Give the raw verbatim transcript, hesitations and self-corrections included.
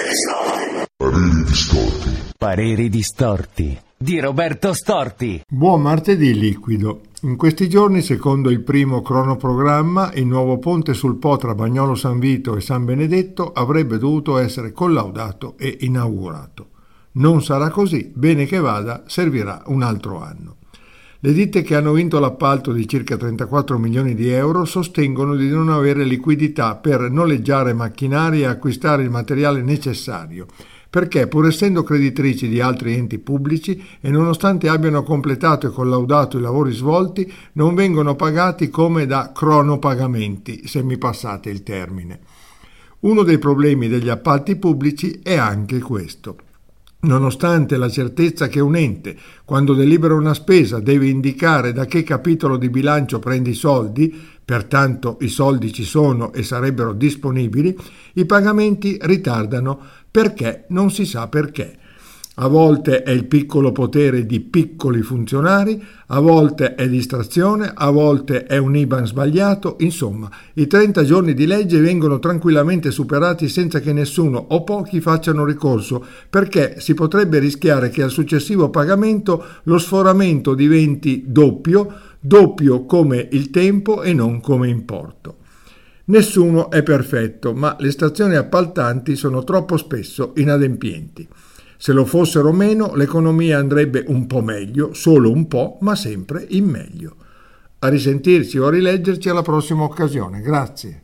Pareri distorti. Pareri distorti di Roberto Storti. Buon martedì liquido. In questi giorni, secondo il primo cronoprogramma, il nuovo ponte sul Po tra Bagnolo San Vito e San Benedetto avrebbe dovuto essere collaudato e inaugurato. Non sarà così, bene che vada, servirà un altro anno. Le ditte che hanno vinto l'appalto di circa trentaquattro milioni di euro sostengono di non avere liquidità per noleggiare macchinari e acquistare il materiale necessario, perché pur essendo creditrici di altri enti pubblici e nonostante abbiano completato e collaudato i lavori svolti, non vengono pagati come da cronopagamenti, se mi passate il termine. Uno dei problemi degli appalti pubblici è anche questo. Nonostante la certezza che un ente, quando delibera una spesa, deve indicare da che capitolo di bilancio prende i soldi, pertanto i soldi ci sono e sarebbero disponibili, i pagamenti ritardano perché non si sa perché. A volte è il piccolo potere di piccoli funzionari, a volte è distrazione, a volte è un I B A N sbagliato, insomma, i trenta giorni di legge vengono tranquillamente superati senza che nessuno o pochi facciano ricorso, perché si potrebbe rischiare che al successivo pagamento lo sforamento diventi doppio, doppio come il tempo e non come importo. Nessuno è perfetto, ma le stazioni appaltanti sono troppo spesso inadempienti. Se lo fossero meno, l'economia andrebbe un po' meglio, solo un po', ma sempre in meglio. A risentirci o a rileggerci alla prossima occasione. Grazie.